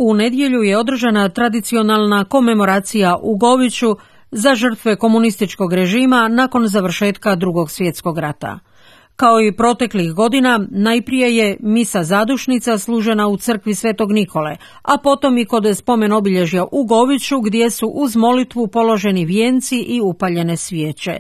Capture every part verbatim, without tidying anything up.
U nedjelju je održana tradicionalna komemoracija u Goviću za žrtve komunističkog režima nakon završetka Drugog svjetskog rata. Kao i proteklih godina, najprije je misa zadušnica služena u crkvi Svetog Nikole, a potom i kod spomen obilježja u Goviću gdje su uz molitvu položeni vijenci i upaljene svijeće.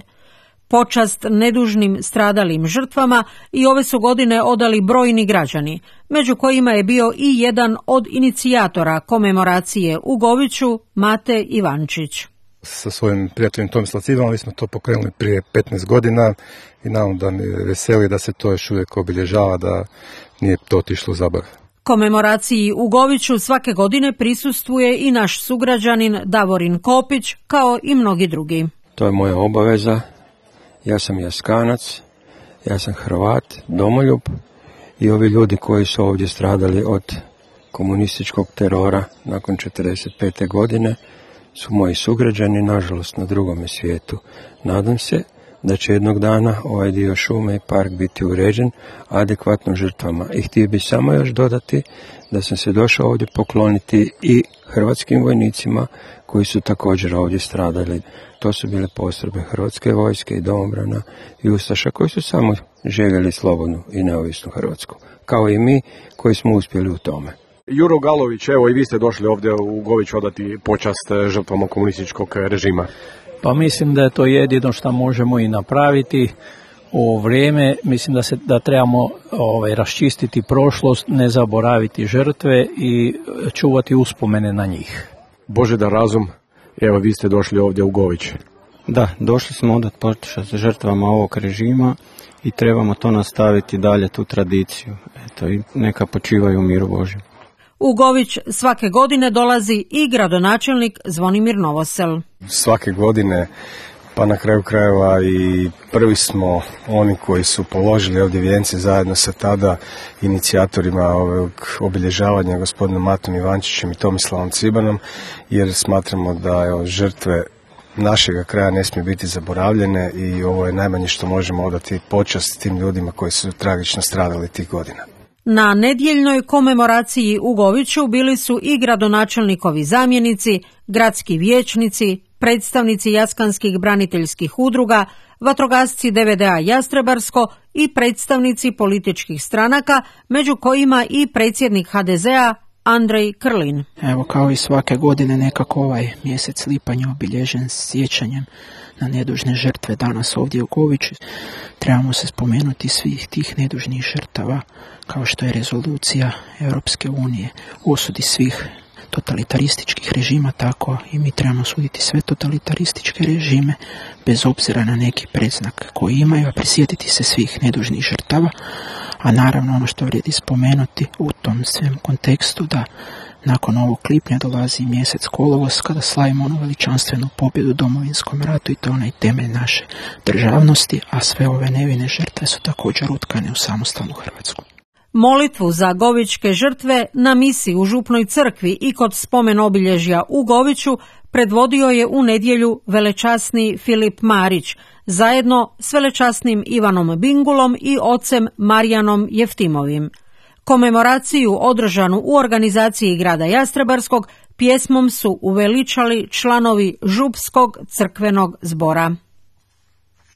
Počast nedužnim stradalim žrtvama i ove su godine odali brojni građani, među kojima je bio i jedan od inicijatora komemoracije u Goviću, Mate Ivančić. Sa svojim prijateljem Tomislavom Cibanom mi smo to pokrenuli prije petnaest godina i naravno da mi veseli da se to još uvijek obilježava, da nije to otišlo u zaborav. Komemoraciji u Goviću svake godine prisustvuje i naš sugrađanin Davorin Kopić, kao i mnogi drugi. To je moja obaveza. Ja sam Jaskanac, ja sam Hrvat, domoljub i ovi ljudi koji su ovdje stradali od komunističkog terora nakon četrdeset pete godine su moji sugrađani, nažalost, na drugome svijetu. Nadam se da će jednog dana ovaj dio šume i park biti uređen adekvatno žrtvama. I htio bih samo još dodati da sam se došao ovdje pokloniti i hrvatskim vojnicima koji su također ovdje stradali. To su bile postrojbe Hrvatske vojske i domobrana i ustaša koji su samo željeli slobodnu i neovisnu Hrvatsku, kao i mi koji smo uspjeli u tome. Juro Galović, evo i vi ste došli ovdje u Gović odati počast žrtvama komunističkog režima. Pa mislim da je to jedino što možemo i napraviti u ovo vrijeme. Mislim da se da trebamo ovaj, raščistiti prošlost, ne zaboraviti žrtve i čuvati uspomene na njih. Božidar Razum, evo vi ste došli ovdje u Gović. Da, došli smo odati počast žrtvama ovog režima i trebamo to nastaviti dalje, tu tradiciju. Eto, i neka počivaju u miru Božjem. U Gović svake godine dolazi i gradonačelnik Zvonimir Novosel. Svake godine, pa na kraju krajeva i prvi smo oni koji su položili ovdje vijence zajedno sa tada inicijatorima ovog obilježavanja gospodinom Matom Ivančićem i Tomislavom Cibanom, jer smatramo da evo, žrtve našega kraja ne smije biti zaboravljene i ovo je najmanje što možemo odati počast tim ljudima koji su tragično stradali tih godina. Na nedjeljnoj komemoraciji u Goviću bili su i gradonačelnikovi zamjenici, gradski vijećnici, predstavnici jaskanskih braniteljskih udruga, vatrogasci D V D A Jastrebarsko i predstavnici političkih stranaka, među kojima i predsjednik H D Z A Andrej Krlin. Evo, kao i svake godine nekako ovaj mjesec lipanj je obilježen sjećanjem na nedužne žrtve. Danas ovdje u Goviću trebamo se spomenuti svih tih nedužnih žrtava, kao što je rezolucija Europske unije o osudi svih totalitarističkih režima, tako i mi trebamo suditi sve totalitarističke režime bez obzira na neki predznak koji imaju, a prisjetiti se svih nedužnih žrtava. A naravno ono što vrijedi spomenuti u tom svem kontekstu da nakon ovog lipnja dolazi mjesec kolovoz kada slavimo onu veličanstvenu pobjedu u Domovinskom ratu i to je onaj temelj naše državnosti, a sve ove nevine žrtve su također utkane u samostalnu Hrvatsku. Molitvu za govićke žrtve na misi u Župnoj crkvi i kod spomen obilježja u Goviću predvodio je u nedjelju velečasni Filip Marić, zajedno s velečasnim Ivanom Bingulom i ocem Marijanom Jeftimovim. Komemoraciju održanu u organizaciji grada Jastrebarskog pjesmom su uveličali članovi Župskog crkvenog zbora.